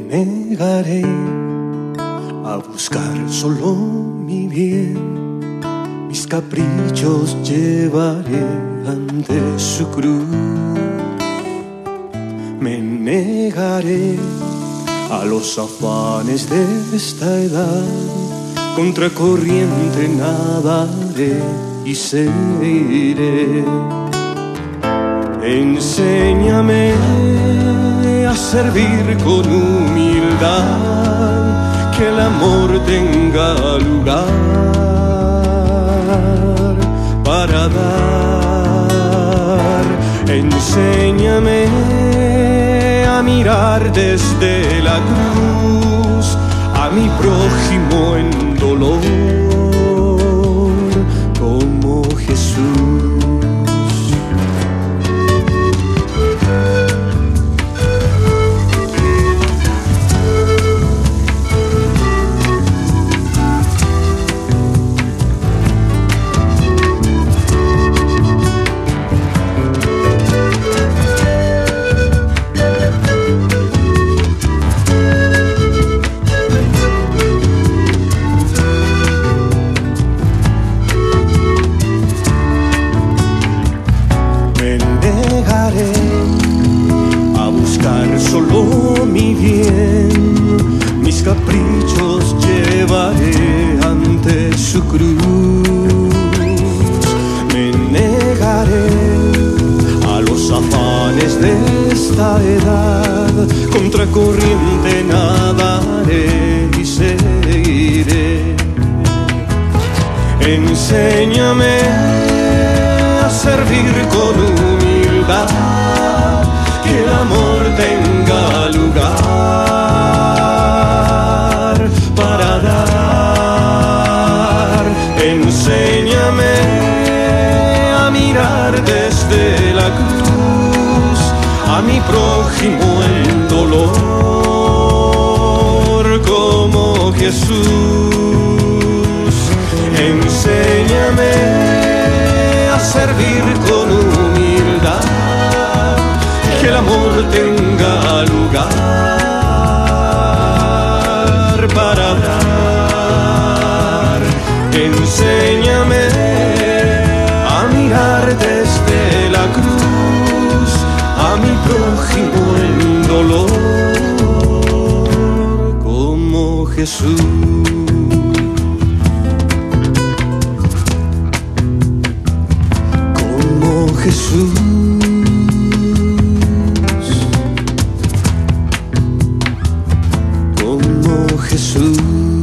negaré a buscar solo mi bien, mis caprichos llevaré ante su cruz. Me negaré a los afanes de esta edad, contra corriente nadaré y seguiré. Enséñame a servir con humildad, que el amor tenga lugar para dar. Enséñame a mirar desde la cruz a mi prójimo en dolor, como Jesús. A buscar solo mi bien, mis caprichos llevaré ante su cruz. Me negaré a los afanes de esta edad, contra corriente nadaré y seguiré. Enséñame a servir con humildad, que el amor tenga lugar para dar. Enséñame a mirar desde la cruz a mi prójimo en dolor, como Jesús. Enséñame a servir con humildad, que el amor tenga lugar para dar. Enséñame a mirar desde la cruz a mi prójimo en dolor, como Jesús. Jesús, como Jesús.